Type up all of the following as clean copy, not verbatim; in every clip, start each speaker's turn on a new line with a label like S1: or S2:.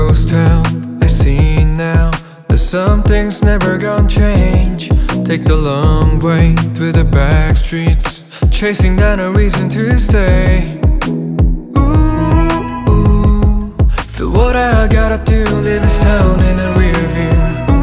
S1: ghost town, I see now that some things never gonna change. Take the long way through the back streets, chasing down a reason to stay. Ooh, feel what I gotta do, leave this town in a rear view.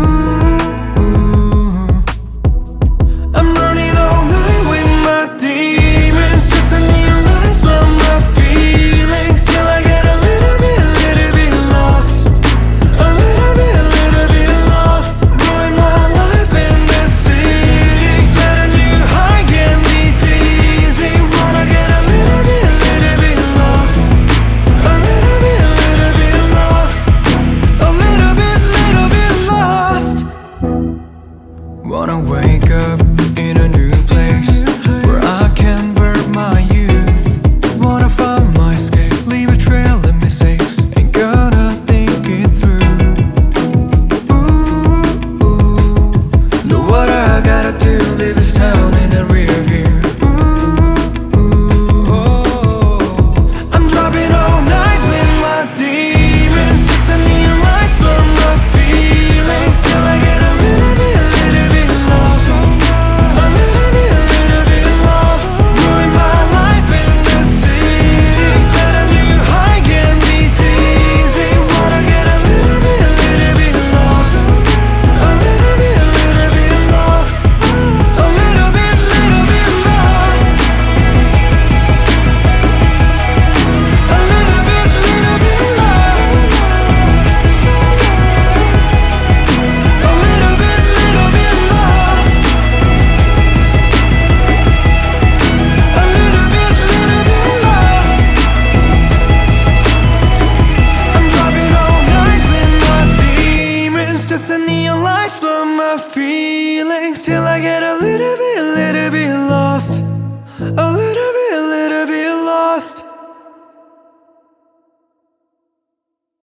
S1: I'm running all night with my demons, just a neon from my feelings, till I get a little bit lost. A little bit lost. Ruin my life in this city. Let a new high get me dizzy. Wanna get a little bit lost. A little bit lost. A little bit lost. Wanna wake up in a new place where I can burn my youth. Wanna find my escape, leave a trail of mistakes, ain't gonna think it through. Ooh, know what I gotta do, leave this town in a rear view. I'm driving all night with my demons, just a neon light from my feelings, till I get a little bit lost. A little bit lost. Ruin my life in this city. Let a new high get me dizzy. Wanna get a little bit lost. A little bit lost. A little bit lost. A little bit lost. A little bit lost. A little bit lost. I'm driving all night with my demons, just a neon light from my feet.